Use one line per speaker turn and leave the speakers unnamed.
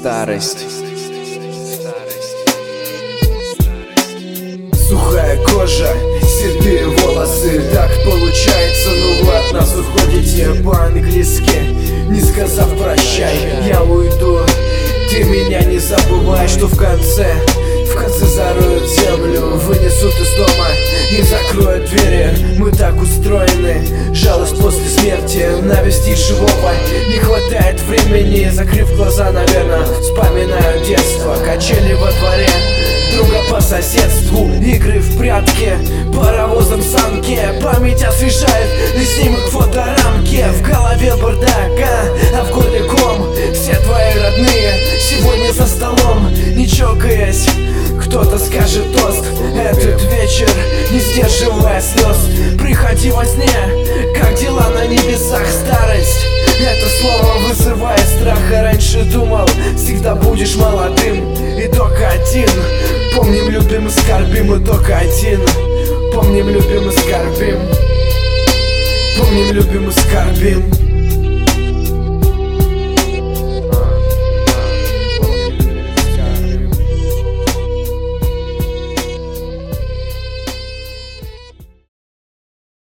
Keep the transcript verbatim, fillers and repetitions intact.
Старость.
Сухая кожа, седые волосы. Так получается, ну вы от нас уходите по-английски, не сказав прощай. Я уйду, ты меня не забывай, что в конце В конце зароют землю, вынесут из дома и закроют двери. Мы так устроены, жалость после смерти. Навестить живого не хватает времени. Закрыв глаза, наверное, вспоминаю детство. Качели во дворе, друга по соседству, игры в прятки, паровозом санки. Память освежает и снимок фоторамки. В голове бардак, а, а в горле ком. Все твои родные сегодня за столом, не чокаясь. Кто-то скажет тост этот вечер, не сдерживая слез. Приходи во сне, как дела на небесах. Старость, это слово вызывает страх. А раньше думал, всегда будешь молодым и только один. Помним, любим и скорбим, и только один. Помним, любим и скорбим. Помним, любим и скорбим.